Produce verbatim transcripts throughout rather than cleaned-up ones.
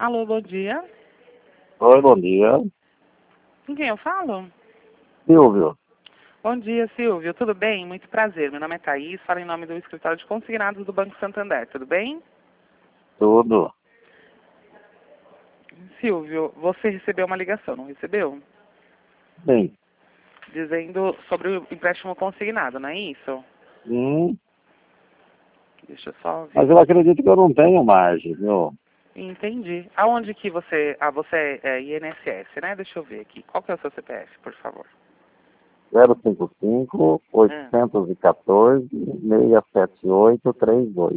Alô, bom dia. Oi, bom dia. Com quem eu falo? Silvio. Bom dia, Silvio. Tudo bem? Muito prazer. Meu nome é Thaís, falo em nome do escritório de consignados do Banco Santander. Tudo bem? Tudo. Silvio, você recebeu uma ligação, não recebeu? Bem. Dizendo sobre o empréstimo consignado, não é isso? Hum, Deixa eu só ver. mas eu acredito que eu não tenho margem, viu? Entendi. Aonde que você... Ah, você é I N S S, né? Deixa eu ver aqui. Qual que é o seu C P F, por favor? zero cinco cinco, oito Ah, um quatro, seis sete oito, três dois.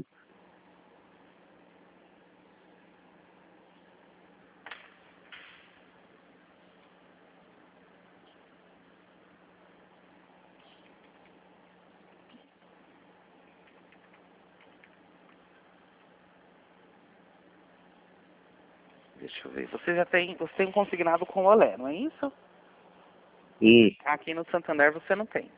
deixa eu ver. Você já tem... Você tem um consignado com o Olé, não é isso? E, Aqui no Santander você não tem.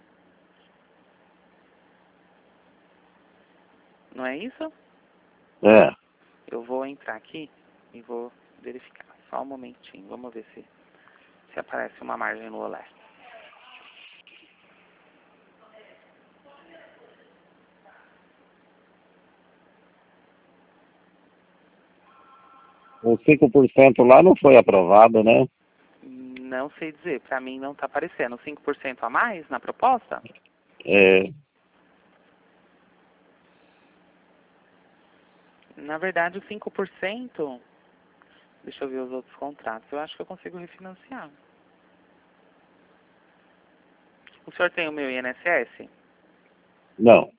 Não é isso? é, Eu vou entrar aqui e vou verificar. Só um momentinho. Vamos ver se, se aparece uma margem no Olé. o cinco por cento lá não foi aprovado, né? Não sei dizer. Para mim não está aparecendo. cinco por cento a mais na proposta? É, Na verdade, o cinco por cento... Deixa eu ver os outros contratos. Eu acho que eu consigo refinanciar. O senhor tem o meu I N S S? não.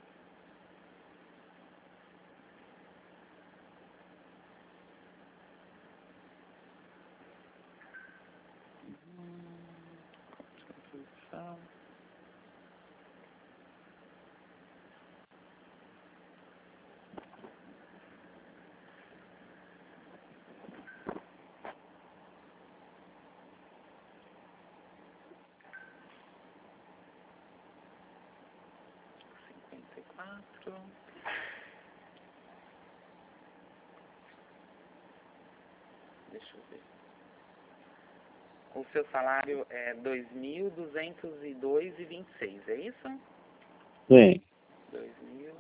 cinquenta e quatro. Deixa eu ver. O seu salário é dois mil duzentos e dois e vinte e seis, é isso? Sim. dois mil.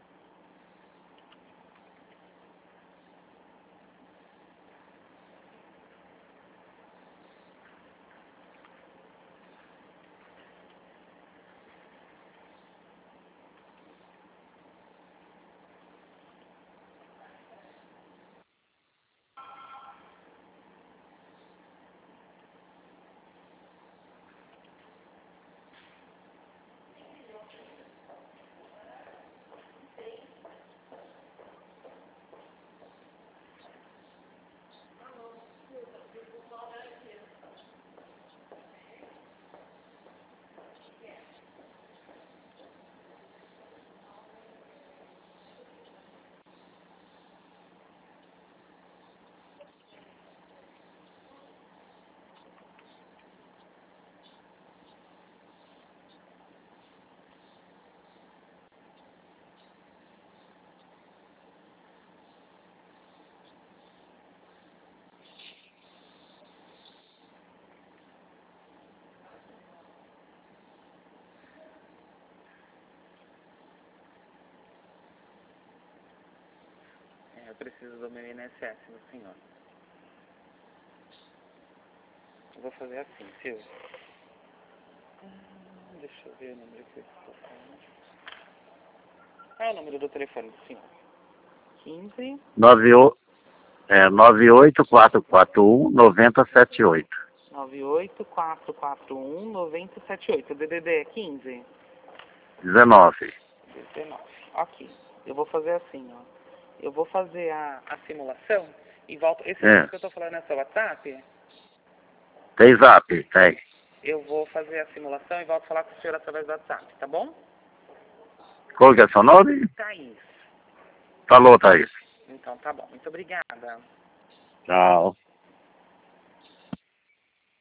É, eu preciso do meu I N S S, meu senhor. Eu vou fazer assim, Silvio. Hum, Deixa eu ver o número que eu estou falando. Qual é o número do telefone do senhor? quinze. nove, o- é, nove oito quatro quatro um, nove zero sete oito. nove oito quatro quatro um nove zero sete oito. O D D D é quinze? dezenove. dezenove. Ok. Eu vou fazer assim, ó. Eu vou fazer a, a simulação e volto. Esse número É. que eu estou falando é seu WhatsApp? Tem zap? Tem. Eu vou fazer a simulação e volto a falar com o senhor através do WhatsApp, tá bom? Qual que é seu nome? Thaís. Falou, Thaís. Então tá bom. Muito obrigada. Tchau.